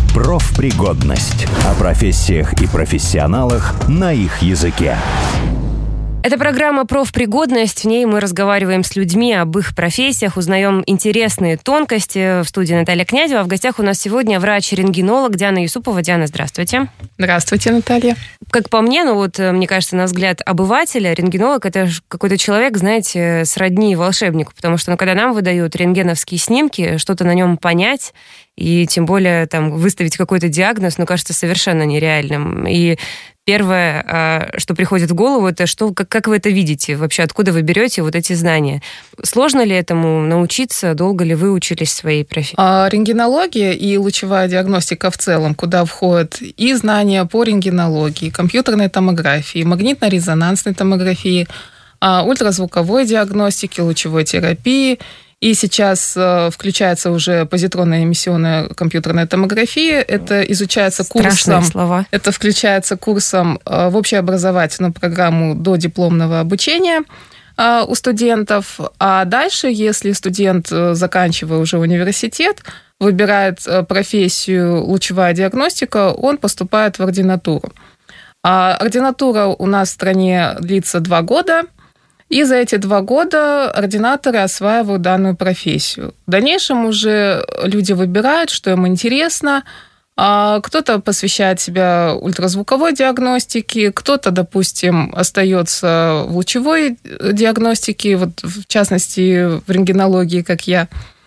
Профпригодность. О профессиях и профессионалах на их языке. Это программа «Профпригодность». В ней мы разговариваем с людьми об их профессиях, узнаем интересные тонкости. В студии Наталья Князева. В гостях у нас сегодня врач-рентгенолог Диана Юсупова. Диана, здравствуйте. Здравствуйте, Наталья. Как по мне, мне кажется, на взгляд обывателя, рентгенолог — это какой-то человек, знаете, сродни волшебнику. Потому что, когда нам выдают рентгеновские снимки, что-то на нем понять, и тем более выставить какой-то диагноз, кажется совершенно нереальным. И первое, что приходит в голову, это как вы это видите? Вообще, откуда вы берете вот эти знания? Сложно ли этому научиться? Долго ли вы учились в своей профессии? Рентгенология и лучевая диагностика в целом, куда входят и знания по рентгенологии, компьютерной томографии, магнитно-резонансной томографии, ультразвуковой диагностики, лучевой терапии. И сейчас включается уже позитронная эмиссионная компьютерная томография. Это изучается курсом. Страшные слова. Это включается курсом в общеобразовательную программу до дипломного обучения у студентов. А дальше, если студент, заканчивая уже университет, выбирает профессию лучевая диагностика, он поступает в ординатуру. Ординатура у нас в стране длится 2 года. И за эти 2 года ординаторы осваивают данную профессию. В дальнейшем уже люди выбирают, что им интересно. Кто-то посвящает себя ультразвуковой диагностике, кто-то, допустим, остается в лучевой диагностике, в частности, в рентгенологии, как я.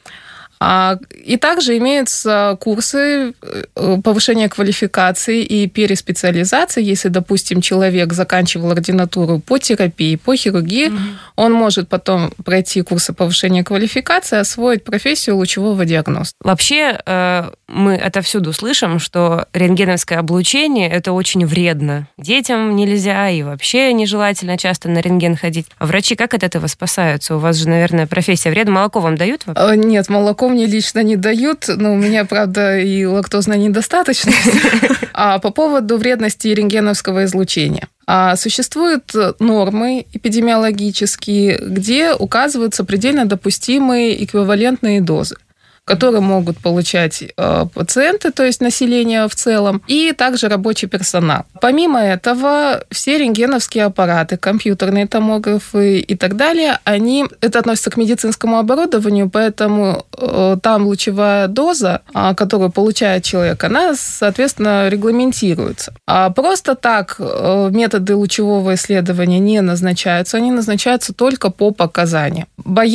И также имеются курсы повышения квалификации и переспециализации. Если, допустим, человек заканчивал ординатуру по терапии, по хирургии, он может потом пройти курсы повышения квалификации, освоить профессию лучевого диагноста. Вообще, мы отовсюду слышим, что рентгеновское облучение – это очень вредно. Детям нельзя и вообще нежелательно часто на рентген ходить. А врачи как от этого спасаются? У вас же, наверное, профессия вредна. Молоко вам дают вообще? Нет, молоко мне лично не дают, но у меня, правда, и лактозная недостаточность. А по поводу вредности рентгеновского излучения. Существуют нормы эпидемиологические, где указываются предельно допустимые эквивалентные дозы, которые могут получать пациенты, то есть население в целом, и также рабочий персонал. Помимо этого, все рентгеновские аппараты, компьютерные томографы и так далее, это относится к медицинскому оборудованию, поэтому там лучевая доза, которую получает человек, она, соответственно, регламентируется. А просто так методы лучевого исследования не назначаются, они назначаются только по показаниям.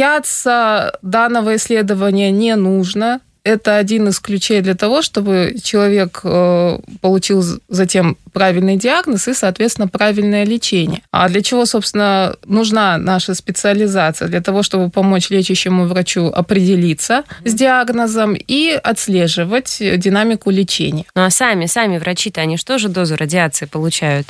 Бояться данного исследования не нужно. Это один из ключей для того, чтобы человек получил затем правильный диагноз и, соответственно, правильное лечение. А для чего, собственно, нужна наша специализация? Для того, чтобы помочь лечащему врачу определиться с диагнозом и отслеживать динамику лечения. Ну а сами врачи-то, они что же дозу радиации получают?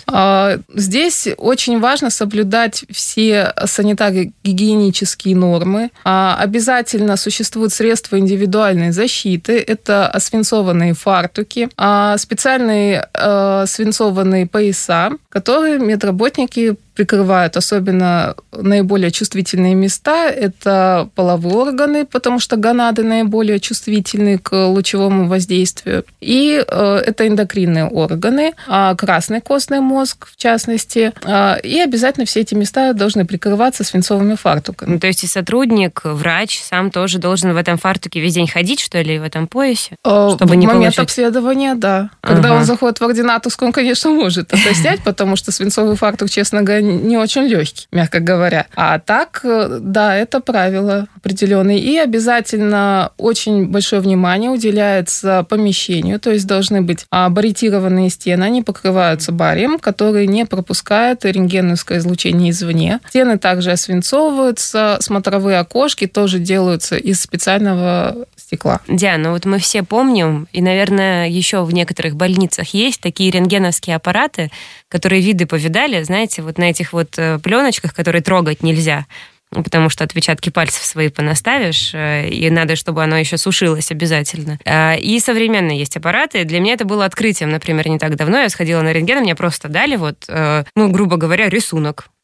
Здесь очень важно соблюдать все санитарно-гигиенические нормы. Обязательно существуют средства индивидуальной защиты. Это освинцованные фартуки, специальные свинцованные пояса, которые медработники прикрывают, особенно наиболее чувствительные места. Это половые органы, потому что гонады наиболее чувствительны к лучевому воздействию. И это эндокринные органы, красный костный мозг, в частности. И обязательно все эти места должны прикрываться свинцовыми фартуками. То есть и сотрудник, врач сам тоже должен в этом фартуке весь день ходить, что ли, в этом поясе? Чтобы в момент обследования, да. Когда он заходит в ординаторскую, он, конечно, может это снять, потому что свинцовый фартук, честно говоря, не очень легкий, мягко говоря. А так, да, это правило определенные. И обязательно очень большое внимание уделяется помещению, то есть должны быть баритированные стены, они покрываются барием, который не пропускает рентгеновское излучение извне. Стены также освинцовываются, смотровые окошки тоже делаются из специального стекла. Диана, вот мы все помним, и, наверное, еще в некоторых больницах есть такие рентгеновские аппараты, которые виды повидали, знаете, вот на этих вот пленочках, которые трогать нельзя, потому что отпечатки пальцев свои понаставишь, и надо, чтобы оно еще сушилось обязательно. И современные есть аппараты. Для меня это было открытием, например, не так давно. Я сходила на рентген, мне просто дали грубо говоря, рисунок.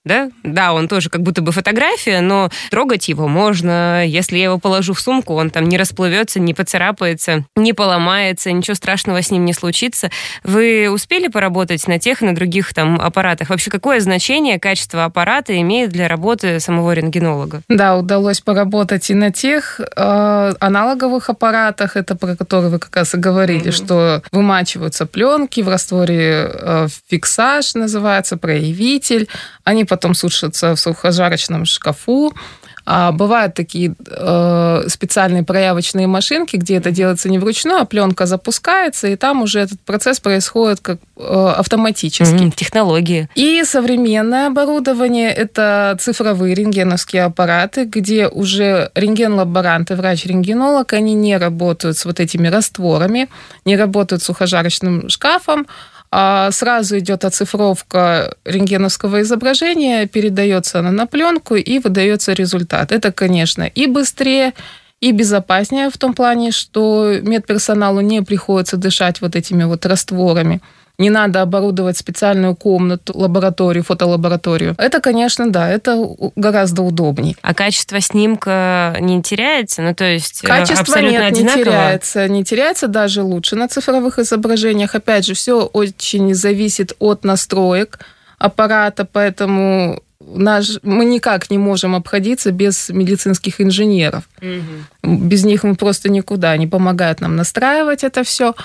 да? Да, он тоже как будто бы фотография, но трогать его можно. Если я его положу в сумку, он там не расплывется, не поцарапается, не поломается, ничего страшного с ним не случится. Вы успели поработать на тех и на других там аппаратах? Вообще, какое значение качество аппарата имеет для работы самого рентгенолога? Да, удалось поработать и на тех аналоговых аппаратах, это про которые вы как раз и говорили, что вымачиваются пленки в растворе фиксаж, называется, проявитель. Они потом сушатся в сухожарочном шкафу. Бывают такие специальные проявочные машинки, где это делается не вручную, а пленка запускается, и там уже этот процесс происходит как автоматически. Технологии. И современное оборудование – это цифровые рентгеновские аппараты, где уже рентген-лаборант и врач-рентгенолог, они не работают с вот этими растворами, не работают с сухожарочным шкафом, сразу идет оцифровка рентгеновского изображения, передается она на пленку и выдается результат. Это, конечно, и быстрее, и безопаснее в том плане, что медперсоналу не приходится дышать вот этими вот растворами. Не надо оборудовать специальную комнату, лабораторию, фотолабораторию. Это, конечно, да, это гораздо удобнее. А качество снимка не теряется? Ну, то есть качество абсолютно одинаково? Не теряется, даже лучше на цифровых изображениях. Опять же, все очень зависит от настроек аппарата, поэтому мы никак не можем обходиться без медицинских инженеров. Без них мы просто никуда. Они помогают нам настраивать это все.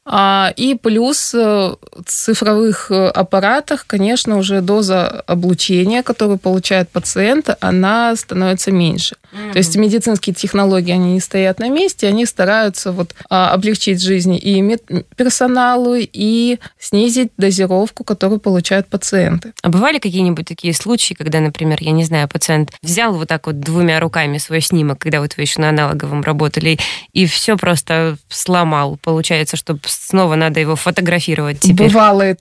И плюс в цифровых аппаратах, конечно, уже доза облучения, которую получает пациент, она становится меньше. То есть медицинские технологии, они не стоят на месте, они стараются облегчить жизнь и медперсоналу, и снизить дозировку, которую получают пациенты. А бывали какие-нибудь такие случаи, когда, например, я не знаю, пациент взял вот так вот двумя руками свой снимок, когда вот вы еще на аналоговом работали, и все просто сломал? Получается, что снова надо его фотографировать теперь. Бывало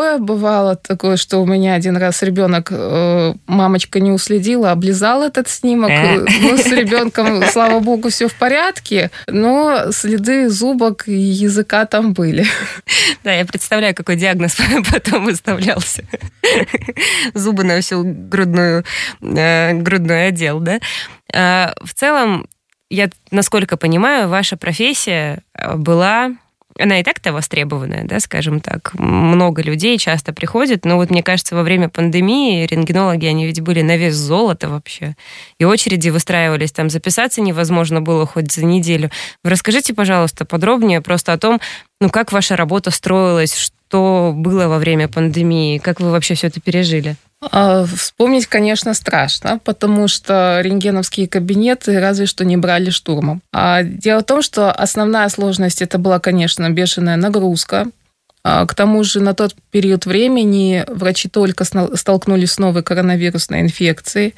такое, что у меня один раз ребенок, мамочка не уследила, облизал этот снимок. С ребенком, слава богу, все в порядке, но следы зубок и языка там были. Да, я представляю, какой диагноз потом выставлялся. Зубы на всю грудной отдел, да? В целом, я, насколько понимаю, ваша профессия была... Она и так-то востребованная, да, скажем так. Много людей часто приходят, но вот мне кажется, во время пандемии рентгенологи, они ведь были на вес золота вообще. И очереди выстраивались, там записаться невозможно было хоть за неделю. Вы расскажите, пожалуйста, подробнее просто о том, как ваша работа строилась, что было во время пандемии, как вы вообще все это пережили? Вспомнить, конечно, страшно, потому что рентгеновские кабинеты разве что не брали штурмом. Дело в том, что основная сложность это была, конечно, бешеная нагрузка. К тому же на тот период времени врачи только столкнулись с новой коронавирусной инфекцией.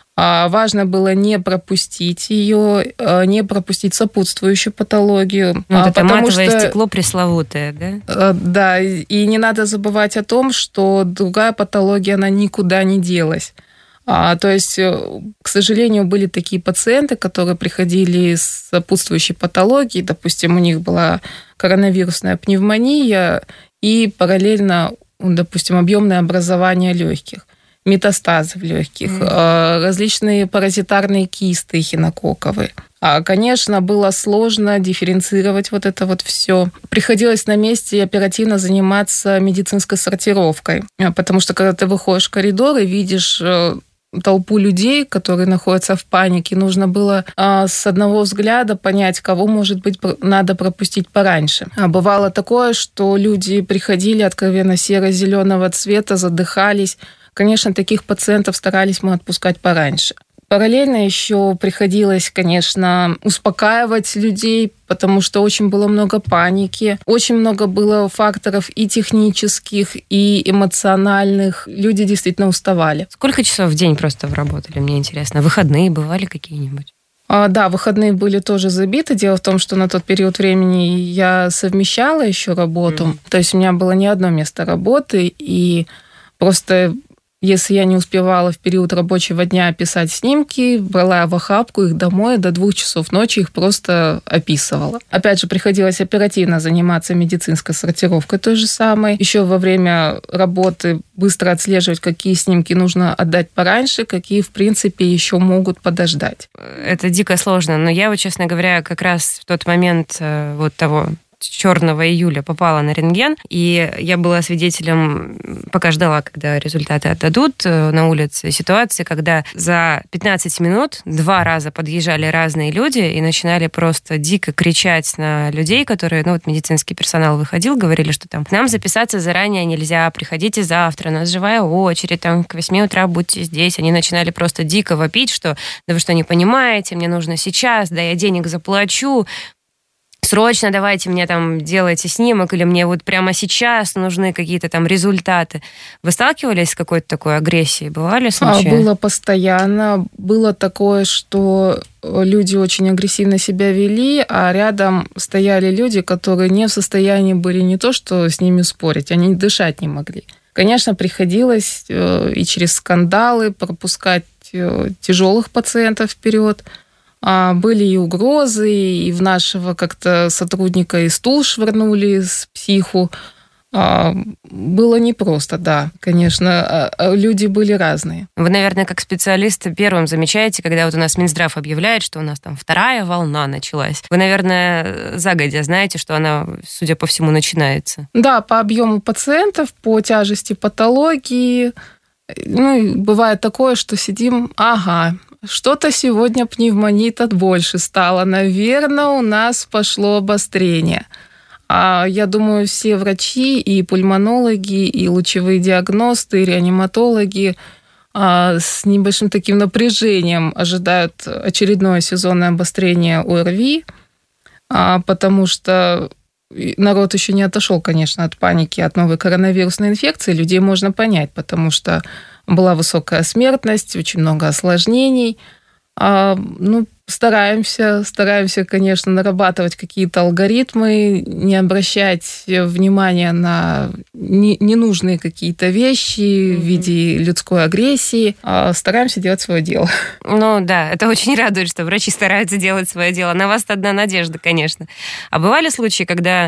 Важно было не пропустить ее, не пропустить сопутствующую патологию. Это матовое стекло пресловутое, да? Да, и не надо забывать о том, что другая патология, она никуда не делась. То есть, к сожалению, были такие пациенты, которые приходили с сопутствующей патологией, допустим, у них была коронавирусная пневмония и параллельно, допустим, объемное образование легких. Метастазы в легких, различные паразитарные кисты эхинококковые. Конечно, было сложно дифференцировать вот это вот все. Приходилось на месте оперативно заниматься медицинской сортировкой, потому что когда ты выходишь в коридор и видишь толпу людей, которые находятся в панике, нужно было с одного взгляда понять, кого, может быть, надо пропустить пораньше. Бывало такое, что люди приходили откровенно серо-зеленого цвета, задыхались. Конечно, таких пациентов старались мы отпускать пораньше. Параллельно еще приходилось, конечно, успокаивать людей, потому что очень было много паники, очень много было факторов и технических, и эмоциональных. Люди действительно уставали. Сколько часов в день просто вы работали, мне интересно? Выходные бывали какие-нибудь? Да, выходные были тоже забиты. Дело в том, что на тот период времени я совмещала еще работу. То есть у меня было не одно место работы, и просто... Если я не успевала в период рабочего дня писать снимки, брала в охапку их домой, до 2 часов ночи их просто описывала. Опять же, приходилось оперативно заниматься медицинской сортировкой той же самой. Еще во время работы быстро отслеживать, какие снимки нужно отдать пораньше, какие, в принципе, еще могут подождать. Это дико сложно, но я, вот, честно говоря, как раз в тот момент вот того черного июля попала на рентген, и я была свидетелем, пока ждала, когда результаты отдадут на улице, ситуации, когда за 15 минут 2 раза подъезжали разные люди и начинали просто дико кричать на людей, которые, медицинский персонал выходил, говорили, что там к нам записаться заранее нельзя, приходите завтра, у нас живая очередь, там к 8 утра будьте здесь. Они начинали просто дико вопить, что да вы что, не понимаете, мне нужно сейчас, да я денег заплачу, срочно давайте мне там делайте снимок, или мне вот прямо сейчас нужны какие-то там результаты. Вы сталкивались с какой-то такой агрессией? Бывали случаи? Было постоянно. Было такое, что люди очень агрессивно себя вели, а рядом стояли люди, которые не в состоянии были не то, что с ними спорить, они дышать не могли. Конечно, приходилось и через скандалы пропускать тяжелых пациентов вперед. Были и угрозы, и в нашего как-то сотрудника и стул швырнули с психу. Было непросто, да, конечно. Люди были разные. Вы, наверное, как специалист первым замечаете, когда вот у нас Минздрав объявляет, что у нас там 2-я волна началась. Вы, наверное, загодя знаете, что она, судя по всему, начинается. Да, по объему пациентов, по тяжести патологии. Бывает такое, что сидим, что-то сегодня пневмонита больше стало. Наверное, у нас пошло обострение. Я думаю, все врачи, и пульмонологи, и лучевые диагносты, и реаниматологи с небольшим таким напряжением ожидают очередное сезонное обострение ОРВИ, потому что народ еще не отошел, конечно, от паники, от новой коронавирусной инфекции. Людей можно понять, потому что была высокая смертность, очень много осложнений. Стараемся, конечно, нарабатывать какие-то алгоритмы, не обращать внимания на ненужные какие-то вещи в виде людской агрессии. Стараемся делать свое дело. Да, это очень радует, что врачи стараются делать свое дело. На вас одна надежда, конечно. А бывали случаи, когда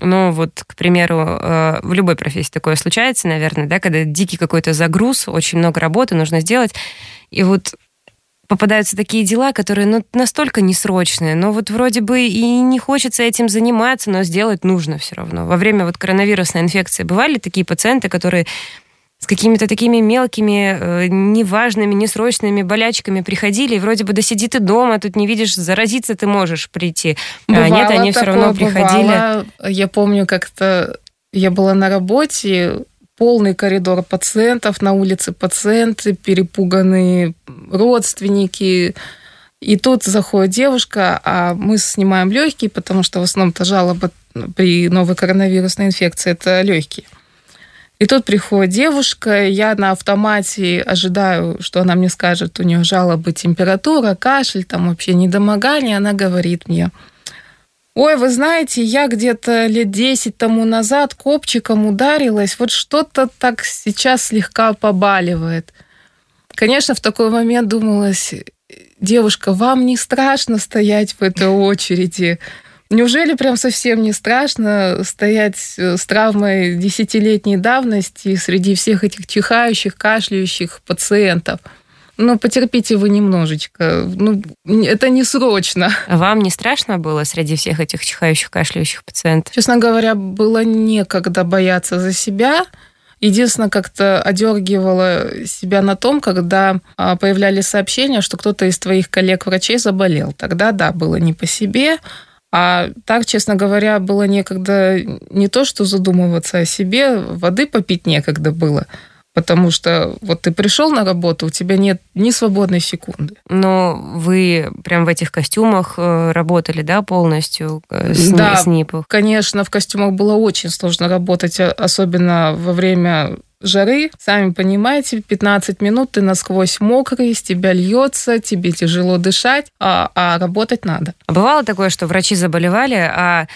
к примеру, в любой профессии такое случается, наверное, да, когда дикий какой-то загруз, очень много работы нужно сделать, и вот попадаются такие дела, которые настолько несрочные, но вот вроде бы и не хочется этим заниматься, но сделать нужно все равно. Во время коронавирусной инфекции бывали такие пациенты, которые с какими-то такими мелкими, неважными, несрочными болячками приходили, и вроде бы да сиди ты дома, тут не видишь, заразиться ты можешь прийти. Бывало, нет, они все равно приходили. Бывало. Я помню, как-то я была на работе, полный коридор пациентов, на улице пациенты, перепуганные родственники. И тут заходит девушка, а мы снимаем легкие, потому что в основном-то жалоба при новой коронавирусной инфекции – это легкие. И тут приходит девушка, я на автомате ожидаю, что она мне скажет, у нее жалобы, температура, кашель, там вообще недомогание. Она говорит мне: ой, вы знаете, я где-то лет 10 тому назад копчиком ударилась, вот что-то так сейчас слегка побаливает. Конечно, в такой момент думалось: девушка, вам не страшно стоять в этой очереди? Неужели прям совсем не страшно стоять с травмой 10-летней давности среди всех этих чихающих, кашляющих пациентов? Потерпите вы немножечко. Это не срочно. А вам не страшно было среди всех этих чихающих, кашляющих пациентов? Честно говоря, было некогда бояться за себя. Единственное, как-то одергивала себя на том, когда появлялись сообщения, что кто-то из твоих коллег-врачей заболел. Тогда, да, было не по себе. А так, честно говоря, было некогда не то, что задумываться о себе, воды попить некогда было. Потому что вот ты пришел на работу, у тебя нет ни свободной секунды. Но вы прям в этих костюмах работали, да, полностью с НИПов? Конечно, в костюмах было очень сложно работать, особенно во время жары. Сами понимаете, 15 минут ты насквозь мокрый, с тебя льется, тебе тяжело дышать, а работать надо. Бывало такое, что врачи заболевали, а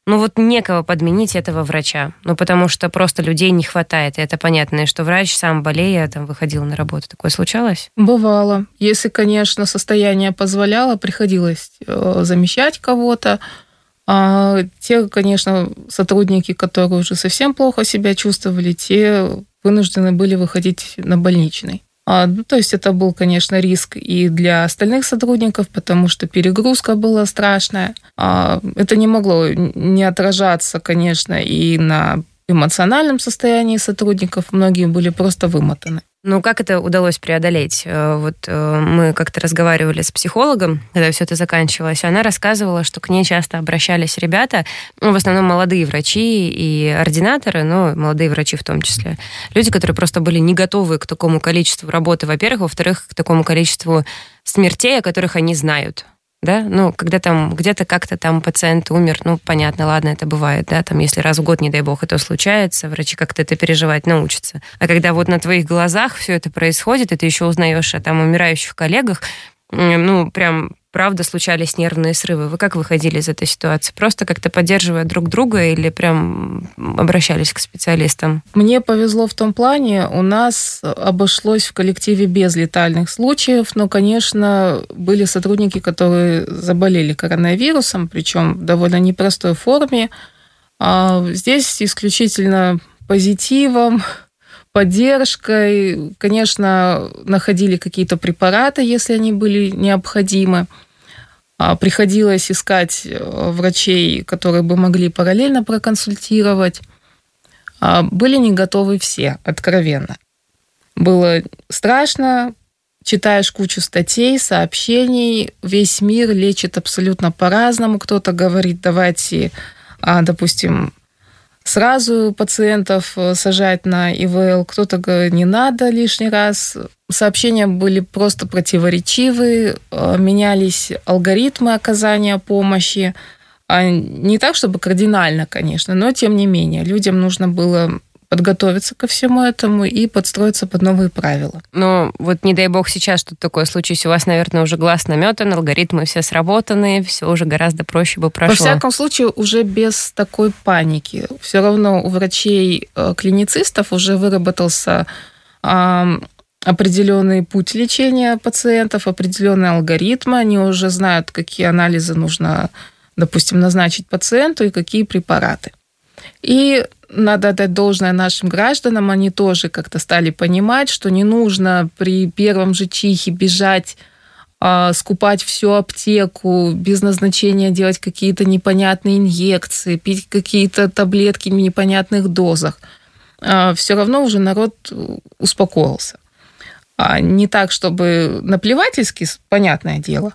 ну вот некого подменить этого врача. Ну потому что просто людей не хватает, и это понятно. И что врач сам болея там выходил на работу. Такое случалось? Бывало. Если, конечно, состояние позволяло, приходилось замещать кого-то. А те, конечно, сотрудники, которые уже совсем плохо себя чувствовали, те вынуждены были выходить на больничный. То есть это был, конечно, риск и для остальных сотрудников, потому что перегрузка была страшная. Это не могло не отражаться, конечно, и на эмоциональном состоянии сотрудников. Многие были просто вымотаны. Ну, как это удалось преодолеть? Вот мы как-то разговаривали с психологом, когда все это заканчивалось, она рассказывала, что к ней часто обращались ребята, в основном молодые врачи и ординаторы, но молодые врачи в том числе. Люди, которые просто были не готовы к такому количеству работы, во-первых, во-вторых, к такому количеству смертей, о которых они знают. Да, ну, когда там где-то как-то там пациент умер, ну, понятно, ладно, это бывает, да, там, если раз в год, не дай бог, это случается, врачи как-то это переживать научатся. А когда вот на твоих глазах все это происходит, и ты еще узнаешь о там умирающих коллегах, ну, прям, правда, случались нервные срывы. Вы как выходили из этой ситуации? Просто как-то поддерживая друг друга или прям обращались к специалистам? Мне повезло в том плане, у нас обошлось в коллективе без летальных случаев, но, конечно, были сотрудники, которые заболели коронавирусом, причем в довольно непростой форме. Здесь исключительно позитивом, поддержкой. Конечно, находили какие-то препараты, если они были необходимы. Приходилось искать врачей, которые бы могли параллельно проконсультировать. Были не готовы все, откровенно. Было страшно, читаешь кучу статей, сообщений, весь мир лечит абсолютно по-разному. Кто-то говорит, давайте, допустим, сразу пациентов сажать на ИВЛ, кто-то говорит, не надо лишний раз. Сообщения были просто противоречивые, менялись алгоритмы оказания помощи. Не так, чтобы кардинально, конечно, но тем не менее. Людям нужно было подготовиться ко всему этому и подстроиться под новые правила. Но вот не дай бог сейчас что-то такое случись, у вас, наверное, уже глаз наметан, алгоритмы все сработаны, все уже гораздо проще бы прошло. Во всяком случае, уже без такой паники. Все равно у врачей-клиницистов уже выработался определенный путь лечения пациентов, определенные алгоритмы, они уже знают, какие анализы нужно, допустим, назначить пациенту и какие препараты. И надо отдать должное нашим гражданам, они тоже как-то стали понимать, что не нужно при первом же чихе бежать, скупать всю аптеку, без назначения делать какие-то непонятные инъекции, пить какие-то таблетки в непонятных дозах. Все равно уже народ успокоился. Не так, чтобы наплевательски, понятное дело,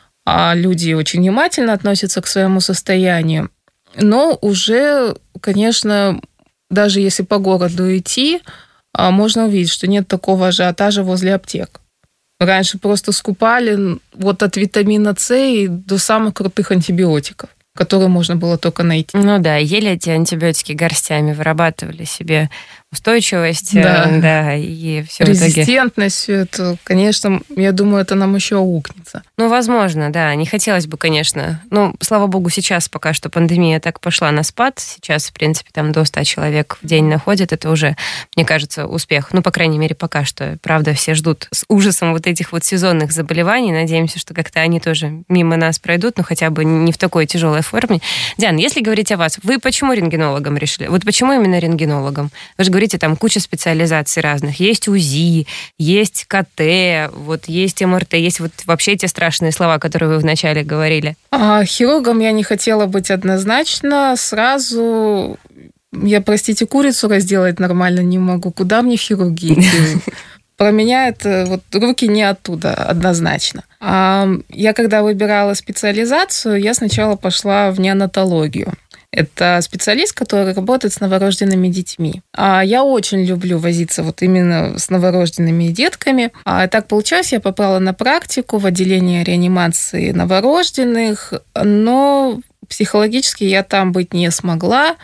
люди очень внимательно относятся к своему состоянию, но уже, конечно, даже если по городу идти, можно увидеть, что нет такого ажиотажа возле аптек. Раньше просто скупали вот от витамина С и до самых крутых антибиотиков, которые можно было только найти. Ну да, ели эти антибиотики горстями, вырабатывали себе устойчивость, да, и все резистентность, все это, конечно, я думаю, это нам еще аукнется. Ну, возможно, да, не хотелось бы, конечно. Ну, слава богу, сейчас пока что пандемия так пошла на спад. Сейчас, в принципе, там до 100 человек в день находят. Это уже, мне кажется, успех. Ну, по крайней мере, пока что. Правда, все ждут с ужасом вот этих вот сезонных заболеваний. Надеемся, что как-то они тоже мимо нас пройдут, но хотя бы не в такой тяжелой форме. Диана, если говорить о вас, вы почему рентгенологом решили? Вот почему именно рентгенологом? Вы же говорите, там куча специализаций разных. Есть УЗИ, есть КТ, вот есть МРТ, есть вот вообще эти страшные слова, которые вы вначале говорили. Хирургом я не хотела быть однозначно. Сразу я, простите, курицу разделать нормально не могу. Куда мне в хирургии? Про меня это вот руки не оттуда однозначно. Я когда выбирала специализацию, я сначала пошла в неонатологию. Это специалист, который работает с новорожденными детьми. Я очень люблю возиться вот именно с новорожденными детками. Так получилось, я попала на практику в отделение реанимации новорожденных, но психологически я там быть не смогла.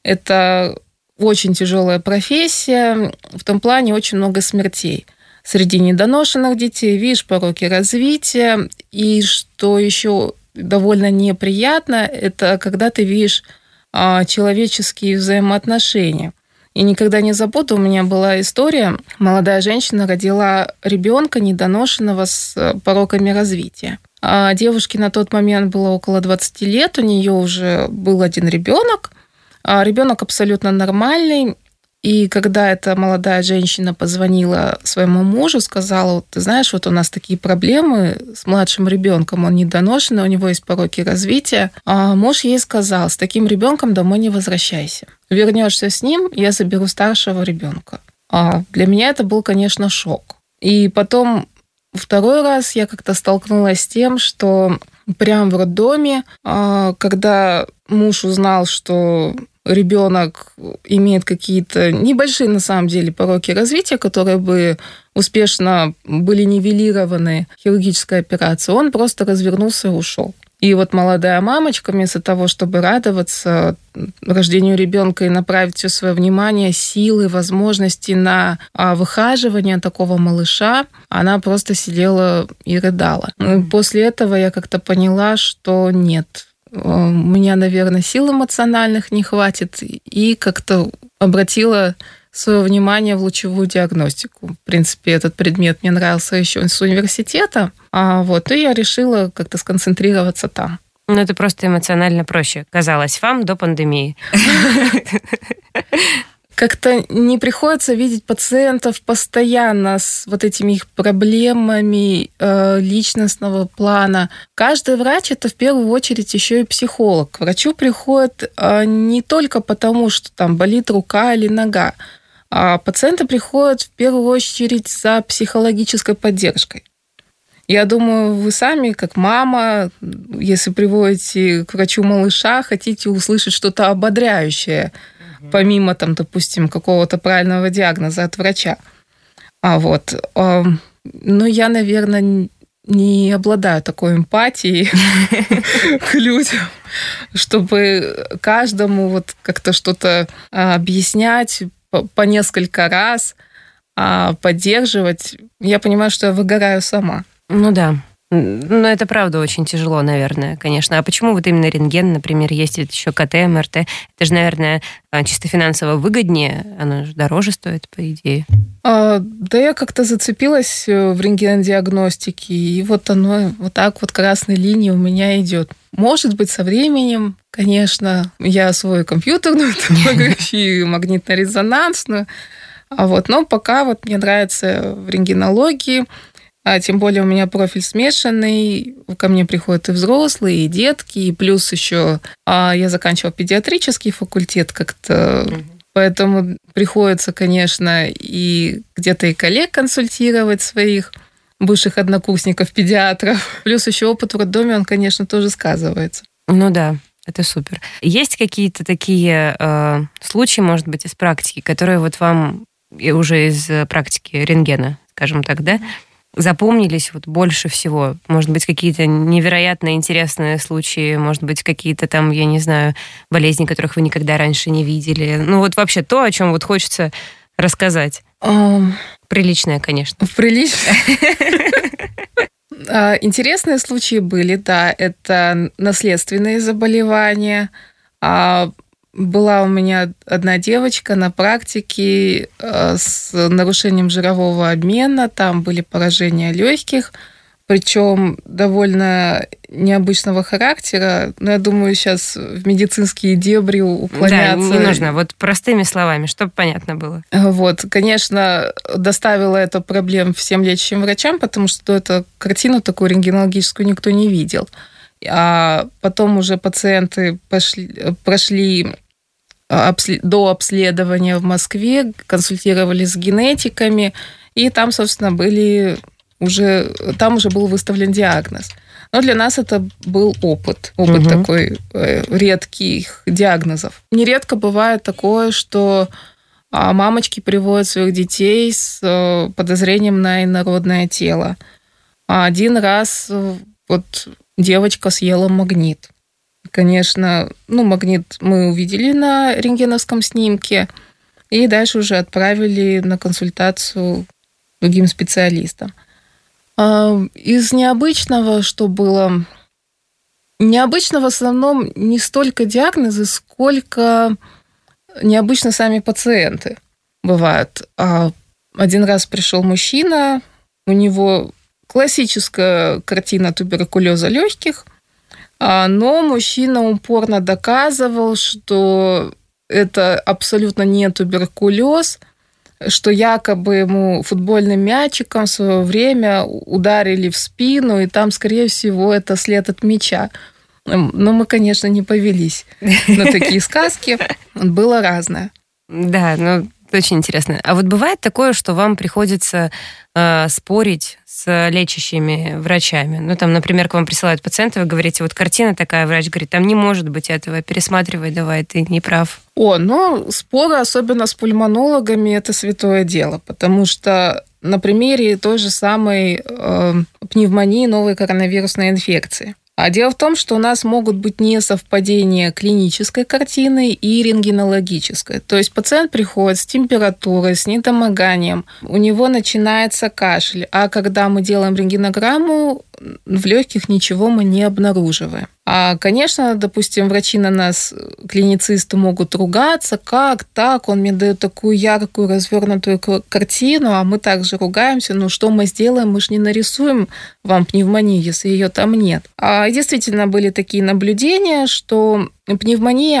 Это очень тяжелая профессия, в том плане очень много смертей. Среди недоношенных детей, видишь, пороки развития. И что еще довольно неприятно, это когда ты видишь человеческие взаимоотношения. И никогда не забуду, у меня была история. Молодая женщина родила ребенка недоношенного с пороками развития. А девушке на тот момент было около 20 лет, у нее уже был один ребенок. Ребенок абсолютно нормальный. И когда эта молодая женщина позвонила своему мужу, сказала: вот, ты знаешь, вот у нас такие проблемы с младшим ребенком, он недоношенный, у него есть пороки развития. А муж ей сказал: с таким ребенком домой не возвращайся. Вернешься с ним, я заберу старшего ребенка. Для меня это был, конечно, шок. И потом второй раз я как-то столкнулась с тем, что прямо в роддоме, когда муж узнал, что ребенок имеет какие-то небольшие, на самом деле, пороки развития, которые бы успешно были нивелированы хирургической операцией, он просто развернулся и ушел. И вот молодая мамочка, вместо того, чтобы радоваться рождению ребенка и направить все свое внимание, силы, возможности на выхаживание такого малыша, она просто сидела и рыдала. И после этого я как-то поняла, что нет, у меня, наверное, сил эмоциональных не хватит, и как-то обратила свое внимание в лучевую диагностику. В принципе, этот предмет мне нравился еще с университета, и я решила как-то сконцентрироваться там. Ну, это просто эмоционально проще казалось вам до пандемии. Как-то не приходится видеть пациентов постоянно с вот этими их проблемами личностного плана. Каждый врач – это в первую очередь еще и психолог. К врачу приходят не только потому, что там болит рука или нога, а пациенты приходят в первую очередь за психологической поддержкой. Я думаю, вы сами, как мама, если приводите к врачу малыша, хотите услышать что-то ободряющее, помимо, там, допустим, какого-то правильного диагноза от врача. Но я, наверное, не обладаю такой эмпатией к людям, чтобы каждому вот как-то что-то объяснять по несколько раз, поддерживать. Я понимаю, что я выгораю сама. Ну да. Но это правда очень тяжело, наверное, конечно. А почему вот именно рентген, например, есть ведь еще КТ, МРТ? Это же, наверное, чисто финансово выгоднее, оно же дороже стоит, по идее. Да, я как-то зацепилась в рентгендиагностике, и вот оно вот так вот красной линией у меня идет. Может быть, со временем, конечно, я освою компьютерную томографию, магнитно-резонансную, но пока вот мне нравится в рентгенологии. Тем более у меня профиль смешанный, ко мне приходят и взрослые, и детки, и плюс еще я заканчивала педиатрический факультет как-то, поэтому приходится, конечно, и где-то и коллег консультировать своих бывших однокурсников-педиатров. Плюс еще опыт в роддоме, он, конечно, тоже сказывается. Ну да, это супер. Есть какие-то такие случаи, может быть, из практики, которые вот вам уже из практики рентгена, скажем так, да, запомнились вот больше всего? Может быть, какие-то невероятно интересные случаи, может быть, какие-то там, я не знаю, болезни, которых вы никогда раньше не видели. Ну вот вообще то, о чем вот хочется рассказать. Приличное, конечно. Приличное. Интересные случаи были, да. Это наследственные заболевания. Была у меня одна девочка на практике с нарушением жирового обмена, там были поражения легких, причем довольно необычного характера. Но я думаю, сейчас в медицинские дебри уклоняться... Да, не нужно. Вот простыми словами, чтобы понятно было. Вот, конечно, доставила это проблем всем лечащим врачам, потому что эту картину такую рентгенологическую никто не видел. А потом уже пациенты прошли до обследования в Москве, консультировались с генетиками, и там, собственно, там уже был выставлен диагноз. Но для нас это был опыт такой редких диагнозов. Нередко бывает такое, что мамочки приводят своих детей с подозрением на инородное тело. Один раз вот девочка съела магнит. Конечно, магнит мы увидели на рентгеновском снимке и дальше уже отправили на консультацию другим специалистам. Из необычного, что было, Необычно в основном не столько диагнозы, сколько необычно сами пациенты бывают. Один раз пришел мужчина, у него классическая картина туберкулеза легких, но мужчина упорно доказывал, что это абсолютно не туберкулез, что якобы ему футбольным мячиком в свое время ударили в спину, и там, скорее всего, это след от мяча. Но мы, конечно, не повелись на такие сказки. Было разное. Да, очень интересно. А вот бывает такое, что вам приходится спорить с лечащими врачами? Например, к вам присылают пациента, вы говорите, вот картина такая, врач говорит, там не может быть этого, пересматривай давай, ты не прав. Споры, особенно с пульмонологами, это святое дело, потому что на примере той же самой пневмонии, новой коронавирусной инфекции. А дело в том, что у нас могут быть несовпадения клинической картины и рентгенологической. То есть пациент приходит с температурой, с недомоганием, у него начинается кашель, а когда мы делаем рентгенограмму, в легких ничего мы не обнаруживаем. Конечно, допустим, врачи на нас, клиницисты, могут ругаться, как так, он мне дает такую яркую, развернутую картину, а мы также ругаемся, что мы сделаем, мы же не нарисуем вам пневмонию, если ее там нет. Действительно были такие наблюдения, что пневмония,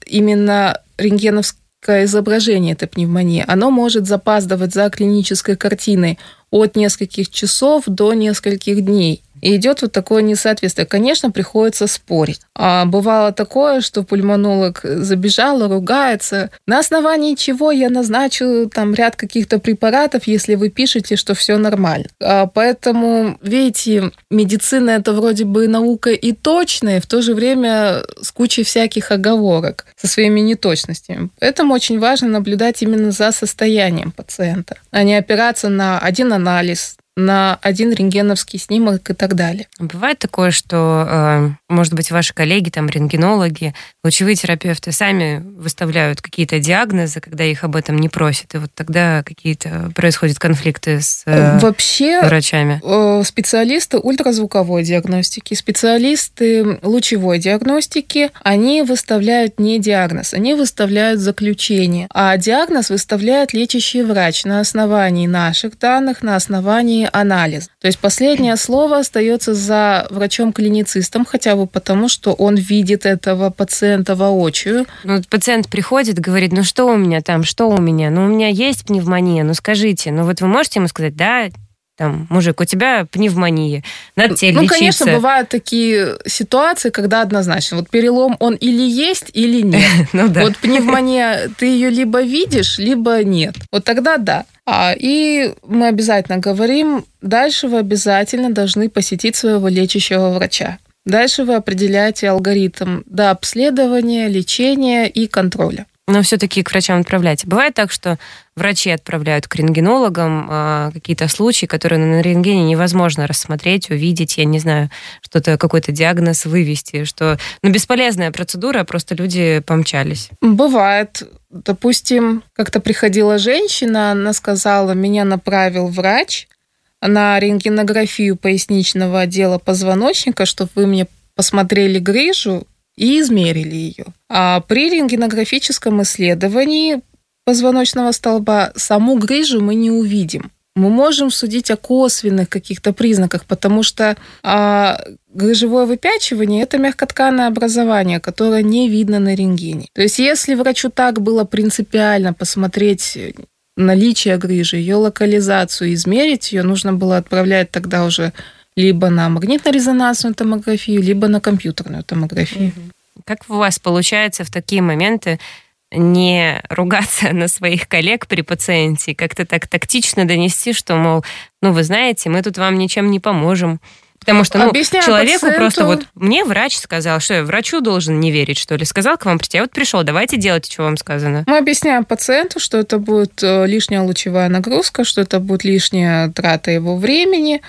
именно рентгеновское изображение этой пневмонии, оно может запаздывать за клинической картиной от нескольких часов до нескольких дней. И идет вот такое несоответствие. Конечно, приходится спорить. Бывало такое, что пульмонолог забежал, ругается. На основании чего я назначу ряд каких-то препаратов, если вы пишете, что все нормально. Поэтому, видите, медицина это вроде бы наука и точная, в то же время с кучей всяких оговорок, со своими неточностями. Поэтому очень важно наблюдать именно за состоянием пациента, а не опираться на один анализ, на один рентгеновский снимок и так далее. Бывает такое, что, может быть, ваши коллеги, рентгенологи, лучевые терапевты сами выставляют какие-то диагнозы, когда их об этом не просят, и вот тогда какие-то происходят конфликты с врачами? Вообще, специалисты ультразвуковой диагностики, специалисты лучевой диагностики, они выставляют не диагноз, они выставляют заключение, а диагноз выставляет лечащий врач на основании наших данных, на основании анализа. То есть последнее слово остается за врачом-клиницистом, хотя бы потому, что он видит этого пациента воочию. Пациент приходит, говорит, что у меня там, что у меня? У меня есть пневмония, скажите. Вот вы можете ему сказать, да, мужик, у тебя пневмония, надо тебе лечиться. Конечно, бывают такие ситуации, когда однозначно. Перелом, он или есть, или нет. Пневмония, ты ее либо видишь, либо нет. Тогда да. И мы обязательно говорим, дальше вы обязательно должны посетить своего лечащего врача. Дальше вы определяете алгоритм до обследования, лечения и контроля. Но все-таки к врачам отправляете. Бывает так, что врачи отправляют к рентгенологам какие-то случаи, которые на рентгене невозможно рассмотреть, увидеть, я не знаю, какой-то диагноз вывести, что бесполезная процедура, просто люди помчались. Бывает. Допустим, как-то приходила женщина, она сказала, меня направил врач на рентгенографию поясничного отдела позвоночника, чтобы вы мне посмотрели грыжу и измерили ее. А при рентгенографическом исследовании позвоночного столба саму грыжу мы не увидим. Мы можем судить о косвенных каких-то признаках, потому что грыжевое выпячивание – это мягкотканное образование, которое не видно на рентгене. То есть если врачу так было принципиально посмотреть наличие грыжи, ее локализацию, измерить ее, нужно было отправлять тогда уже либо на магнитно-резонансную томографию, либо на компьютерную томографию. Как у вас получается в такие моменты не ругаться на своих коллег при пациенте, как-то так тактично донести, что, вы знаете, мы тут вам ничем не поможем. Потому что человеку пациенту... просто мне врач сказал, что я врачу должен не верить, что ли, сказал к вам прийти, я пришел, давайте делайте, что вам сказано. Мы объясняем пациенту, что это будет лишняя лучевая нагрузка, что это будет лишняя трата его времени,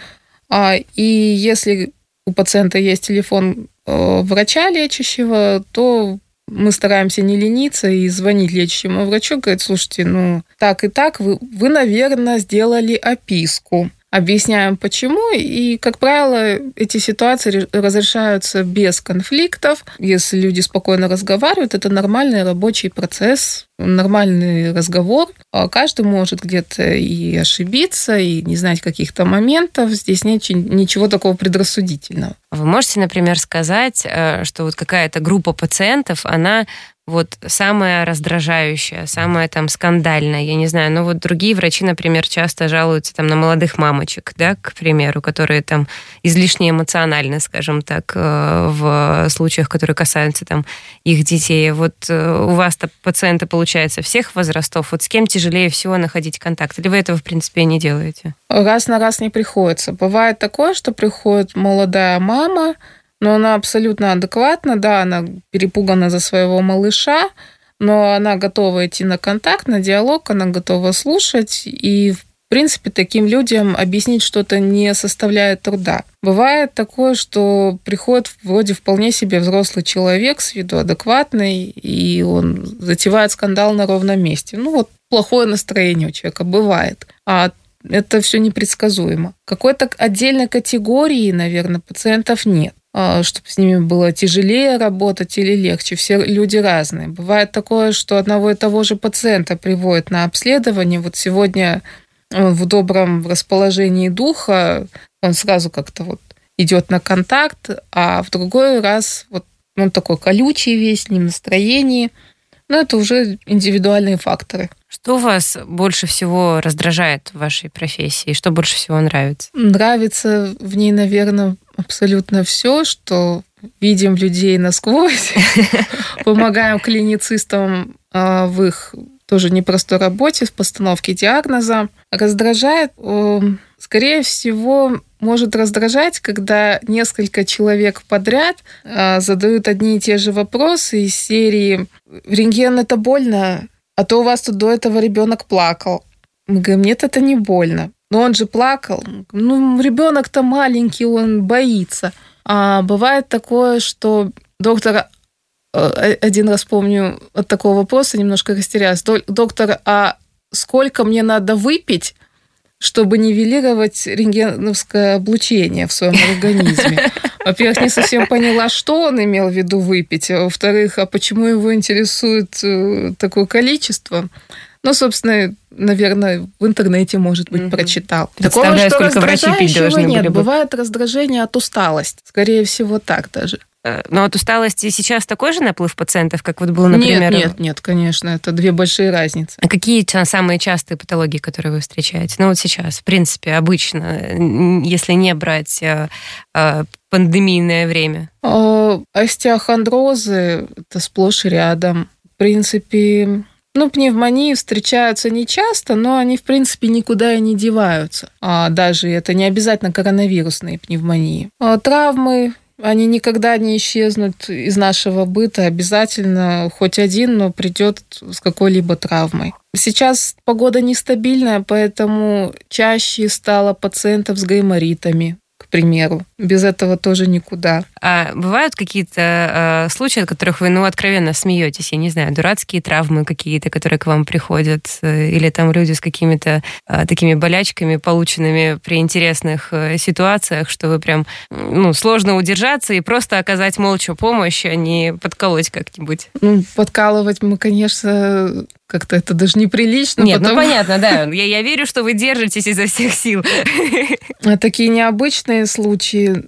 и если у пациента есть телефон врача лечащего, то мы стараемся не лениться и звонить лечащему врачу, говорить, слушайте, так и так, вы, наверное, сделали описку. объясняем, почему, и, как правило, эти ситуации разрешаются без конфликтов. Если люди спокойно разговаривают, это нормальный рабочий процесс, нормальный разговор. Каждый может где-то и ошибиться, и не знать каких-то моментов. Здесь нет ничего такого предрассудительного. Вы можете, например, сказать, что вот какая-то группа пациентов, она вот самая раздражающая, самая там скандальная, я не знаю, но вот другие врачи, например, часто жалуются там на молодых мамочек, да, к примеру, которые там излишне эмоциональны, скажем так, в случаях, которые касаются там их детей. Вот у вас-то пациенты, получается, всех возрастов, вот с кем тяжелее всего находить контакт? Или вы этого, в принципе, не делаете? Раз на раз не приходится. Бывает такое, что приходит молодая мама, но она абсолютно адекватна, да, она перепугана за своего малыша, но она готова идти на контакт, на диалог, она готова слушать, и, в принципе, таким людям объяснить что-то не составляет труда. Бывает такое, что приходит вроде вполне себе взрослый человек, с виду адекватный, и он затевает скандал на ровном месте. Ну вот плохое настроение у человека бывает, а это все непредсказуемо. Какой-то отдельной категории, наверное, пациентов нет, чтобы с ними было тяжелее работать или легче. Все люди разные. Бывает такое, что одного и того же пациента приводят на обследование. Вот сегодня он в добром расположении духа, он сразу как-то вот идет на контакт, а в другой раз вот он такой колючий весь, не в настроении. Но это уже индивидуальные факторы. Что вас больше всего раздражает в вашей профессии? Что больше всего нравится? Нравится в ней, наверное, абсолютно все, что видим людей насквозь, помогаем клиницистам в их тоже непростой работе с постановкой диагноза. Раздражает, скорее всего, может раздражать, когда несколько человек подряд задают одни и те же вопросы из серии «Рентген, это больно? А то у вас тут до этого ребенок плакал». Мы говорим: нет, это не больно. Но он же плакал. Ну, ребенок-то маленький, он боится. А бывает такое, что доктор, один раз помню, от такого вопроса немножко растерялась. Доктор, а сколько мне надо выпить, чтобы нивелировать рентгеновское облучение в своем организме? Во-первых, не совсем поняла, что он имел в виду выпить. А во-вторых, а почему его интересует такое количество? Ну, собственно, наверное, в интернете, может быть, прочитал. Такого, что сколько врачи пить должны нет, были бы. Бывает раздражение от усталости. Скорее всего, так даже. Но от усталости сейчас такой же наплыв пацентов, как вот был, например? Нет, конечно, это две большие разницы. А какие самые частые патологии, которые вы встречаете? Ну, вот сейчас, в принципе, обычно, если не брать пандемийное время. Остеохондрозы – это сплошь и рядом. В принципе... пневмонии встречаются нечасто, но они, в принципе, никуда и не деваются. Даже это не обязательно коронавирусные пневмонии. Травмы, они никогда не исчезнут из нашего быта. Обязательно хоть один, но придет с какой-либо травмой. Сейчас погода нестабильная, поэтому чаще стало пациентов с гайморитами, к примеру. Без этого тоже никуда. А бывают какие-то случаи, от которых вы, откровенно смеетесь? Я не знаю, дурацкие травмы какие-то, которые к вам приходят? Или там люди с какими-то такими болячками, полученными при интересных ситуациях, что вы прям, сложно удержаться и просто оказать молча помощь, а не подколоть как-нибудь? Подкалывать мы, конечно... Как-то это даже неприлично. Нет, понятно, да. Я верю, что вы держитесь изо всех сил. Такие необычные случаи.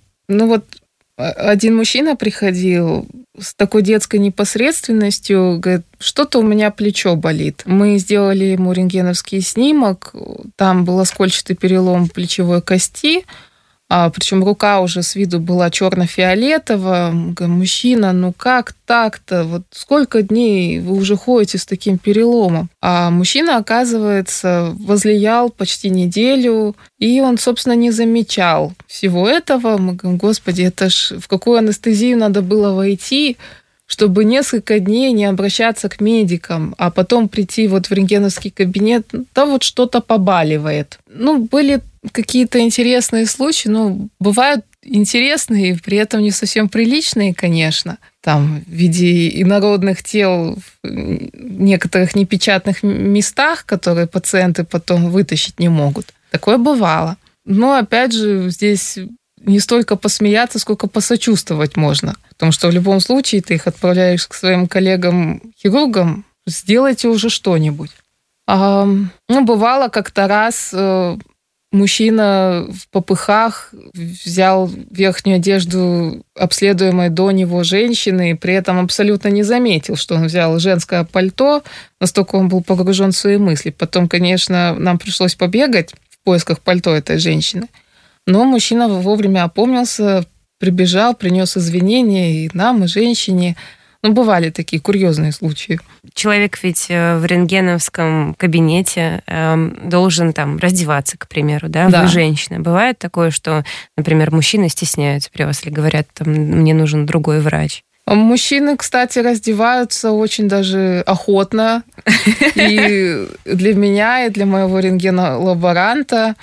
Один мужчина приходил с такой детской непосредственностью, говорит: что-то у меня плечо болит. Мы сделали ему рентгеновский снимок, там был оскольчатый перелом плечевой кости, причем рука уже с виду была черно-фиолетовая. Мужчина, как так-то? Вот сколько дней вы уже ходите с таким переломом? А мужчина, оказывается, возлиял почти неделю, и он, собственно, не замечал всего этого. Мы говорим: господи, это ж в какую анестезию надо было войти, чтобы несколько дней не обращаться к медикам, а потом прийти в рентгеновский кабинет, что-то побаливает. Были какие-то интересные случаи, бывают интересные, при этом не совсем приличные, конечно. Там в виде инородных тел в некоторых непечатных местах, которые пациенты потом вытащить не могут. Такое бывало. Но, опять же, здесь не столько посмеяться, сколько посочувствовать можно. Потому что в любом случае ты их отправляешь к своим коллегам-хирургам, сделайте уже что-нибудь. Бывало как-то раз мужчина в попыхах взял верхнюю одежду обследуемой до него женщины и при этом абсолютно не заметил, что он взял женское пальто, настолько он был погружен в свои мысли. Потом, конечно, нам пришлось побегать в поисках пальто этой женщины. Но мужчина вовремя опомнился, прибежал, принес извинения и нам, и женщине. Бывали такие курьезные случаи. Человек ведь в рентгеновском кабинете должен там раздеваться, к примеру, да? Да. Вы женщина. Бывает такое, что, например, мужчины стесняются при вас или говорят, там, мне нужен другой врач? Мужчины, кстати, раздеваются очень даже охотно. И для меня, и для моего рентгенолаборанта.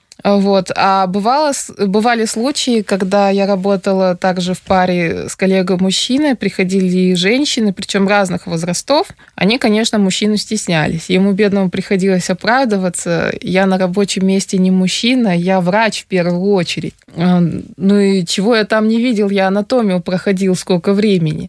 А бывали случаи, когда я работала также в паре с коллегой-мужчиной, приходили и женщины, причем разных возрастов. Они, конечно, мужчину стеснялись. Ему, бедному, приходилось оправдываться. Я на рабочем месте не мужчина, я врач в первую очередь. Ну и чего я там не видел, я анатомию проходил сколько времени.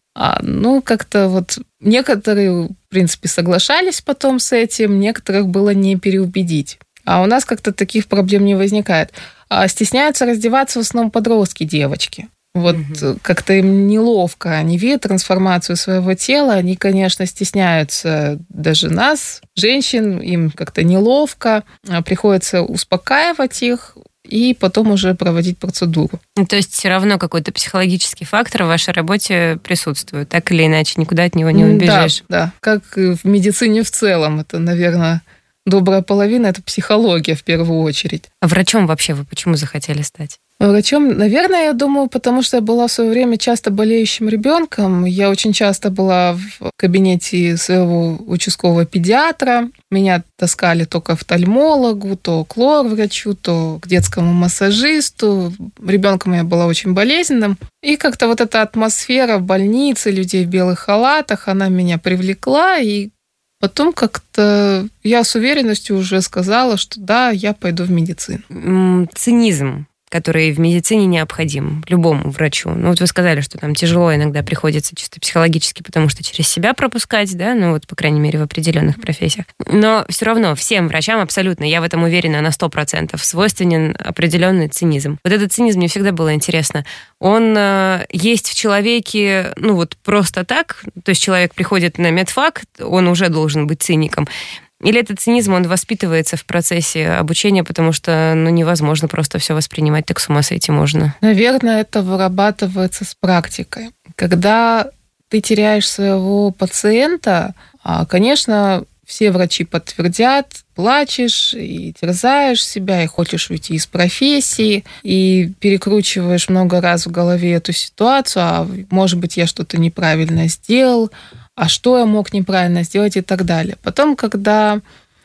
Как-то вот некоторые, в принципе, соглашались потом с этим, некоторых было не переубедить. А у нас как-то таких проблем не возникает. Стесняются раздеваться в основном подростки, девочки. Как-то им неловко. Они видят трансформацию своего тела, они, конечно, стесняются даже нас, женщин, им как-то неловко. Приходится успокаивать их и потом уже проводить процедуру. То есть все равно какой-то психологический фактор в вашей работе присутствует, так или иначе, никуда от него не убежишь. Да, как и в медицине в целом. Это, наверное, добрая половина – это психология в первую очередь. А врачом вообще вы почему захотели стать? Врачом, наверное, я думаю, потому что я была в свое время часто болеющим ребенком. Я очень часто была в кабинете своего участкового педиатра. Меня таскали то к офтальмологу, то к лор-врачу, то к детскому массажисту. Ребенком я была очень болезненным. И как-то вот эта атмосфера больницы, людей в белых халатах, она меня привлекла. И потом как-то я с уверенностью уже сказала, что да, я пойду в медицину. Цинизм, который в медицине необходим любому врачу. Вот вы сказали, что там тяжело иногда приходится чисто психологически, потому что через себя пропускать, да, по крайней мере, в определенных профессиях. Но все равно всем врачам абсолютно, я в этом уверена на 100%, свойственен определенный цинизм. Вот этот цинизм мне всегда было интересно. Он есть в человеке, просто так, то есть человек приходит на медфак, он уже должен быть циником. Или этот цинизм, он воспитывается в процессе обучения, потому что невозможно просто все воспринимать, так с ума сойти можно? Наверное, это вырабатывается с практикой. Когда ты теряешь своего пациента, конечно, все врачи подтвердят, плачешь и терзаешь себя, и хочешь уйти из профессии, и перекручиваешь много раз в голове эту ситуацию, может быть, я что-то неправильно сделал, а что я мог неправильно сделать и так далее. Потом, когда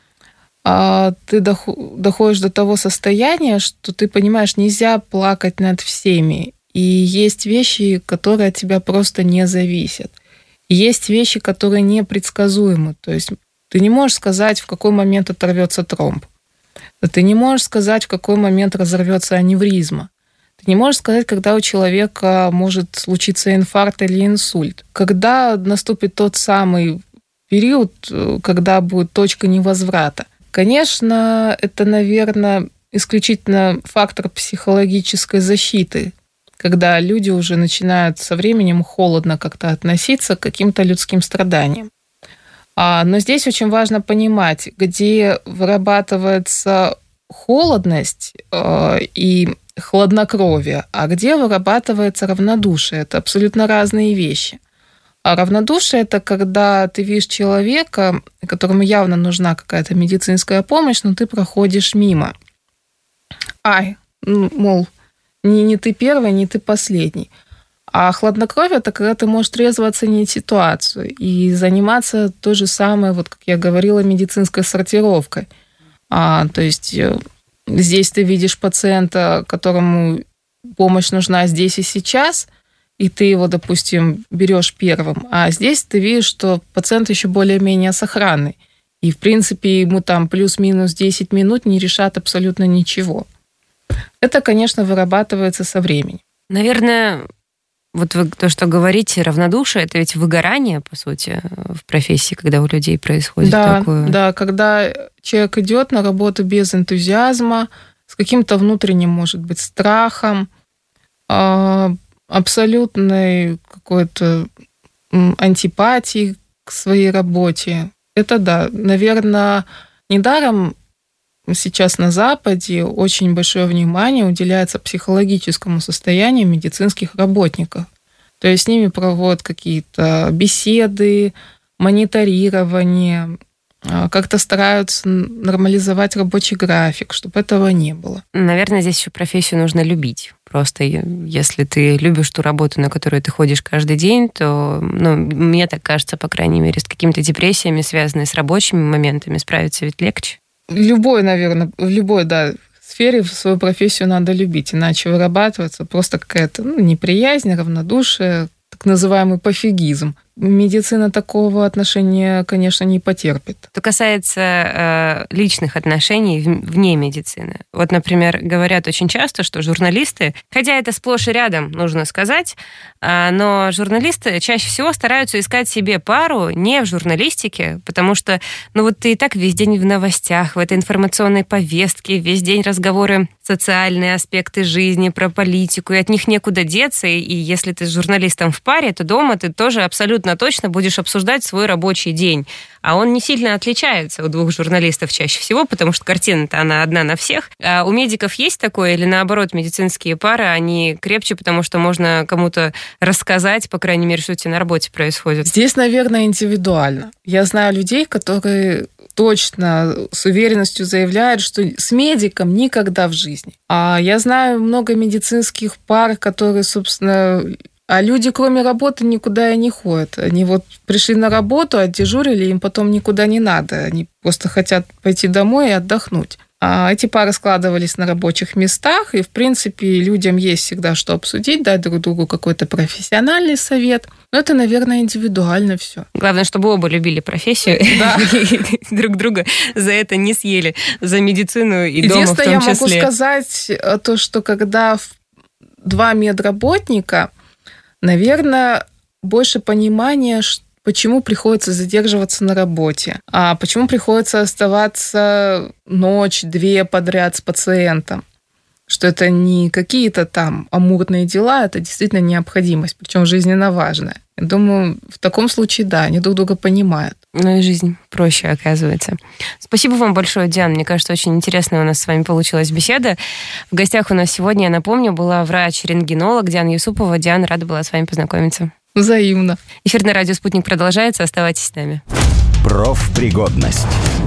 ты доходишь до того состояния, что ты понимаешь, нельзя плакать над всеми. И есть вещи, которые от тебя просто не зависят. И есть вещи, которые непредсказуемы. То есть ты не можешь сказать, в какой момент оторвется тромб. Ты не можешь сказать, в какой момент разорвется аневризма. Ты не можешь сказать, когда у человека может случиться инфаркт или инсульт. Когда наступит тот самый период, когда будет точка невозврата. Конечно, это, наверное, исключительно фактор психологической защиты, когда люди уже начинают со временем холодно как-то относиться к каким-то людским страданиям. Но здесь очень важно понимать, где вырабатывается холодность и хладнокровие, а где вырабатывается равнодушие. Это абсолютно разные вещи. А равнодушие – это когда ты видишь человека, которому явно нужна какая-то медицинская помощь, но ты проходишь мимо. Мол, не ты первый, не ты последний. А хладнокровие – это когда ты можешь трезво оценить ситуацию и заниматься то же самое, как я говорила, медицинской сортировкой. То есть здесь ты видишь пациента, которому помощь нужна здесь и сейчас, и ты его, допустим, берешь первым. А здесь ты видишь, что пациент еще более-менее сохранный. И, в принципе, ему там плюс-минус 10 минут не решат абсолютно ничего. Это, конечно, вырабатывается со временем. Наверное, вот вы то, что говорите, равнодушие, это ведь выгорание, по сути, в профессии, когда у людей происходит такое. Да, когда человек идет на работу без энтузиазма, с каким-то внутренним, может быть, страхом, абсолютной какой-то антипатией к своей работе. Это да, наверное, недаром сейчас на Западе очень большое внимание уделяется психологическому состоянию медицинских работников. То есть с ними проводят какие-то беседы, мониторирование, как-то стараются нормализовать рабочий график, чтобы этого не было. Наверное, здесь еще профессию нужно любить. Просто если ты любишь ту работу, на которую ты ходишь каждый день, то, мне так кажется, по крайней мере, с какими-то депрессиями, связанными с рабочими моментами, справиться ведь легче. В любой сфере свою профессию надо любить, иначе вырабатывается просто какая-то неприязнь, равнодушие, так называемый пофигизм. Медицина такого отношения, конечно, не потерпит. Что касается личных отношений вне медицины. Вот, например, говорят очень часто, что журналисты, хотя это сплошь и рядом, нужно сказать, но журналисты чаще всего стараются искать себе пару не в журналистике, потому что, ты и так весь день в новостях, в этой информационной повестке, весь день разговоры, социальные аспекты жизни, про политику, и от них некуда деться, и если ты с журналистом в паре, то дома ты тоже абсолютно точно будешь обсуждать свой рабочий день. А он не сильно отличается у двух журналистов чаще всего, потому что картина-то она одна на всех. А у медиков есть такое, или наоборот, медицинские пары, они крепче, потому что можно кому-то рассказать, по крайней мере, что у тебя на работе происходит? Здесь, наверное, индивидуально. Я знаю людей, которые точно с уверенностью заявляют, что с медиком никогда в жизни. А я знаю много медицинских пар, которые, собственно... А люди, кроме работы, никуда и не ходят. Они пришли на работу, отдежурили, им потом никуда не надо. Они просто хотят пойти домой и отдохнуть. А эти пары складывались на рабочих местах, и, в принципе, людям есть всегда что обсудить, дать друг другу какой-то профессиональный совет. Но это, наверное, индивидуально все. Главное, чтобы оба любили профессию, и друг друга за это не съели, за медицину и дома в том числе. Единственное, я могу сказать то, что когда два медработника, наверное, больше понимания, почему приходится задерживаться на работе, а почему приходится оставаться ночь-две подряд с пациентом. Что это не какие-то там амурные дела, это действительно необходимость, причем жизненно важная. Я думаю, в таком случае, да, они друг друга понимают. И жизнь проще оказывается. Спасибо вам большое, Диана. Мне кажется, очень интересная у нас с вами получилась беседа. В гостях у нас сегодня, я напомню, была врач-рентгенолог Диана Юсупова. Диана, рада была с вами познакомиться. Взаимно. Эфир на радио «Спутник» продолжается. Оставайтесь с нами. Профпригодность.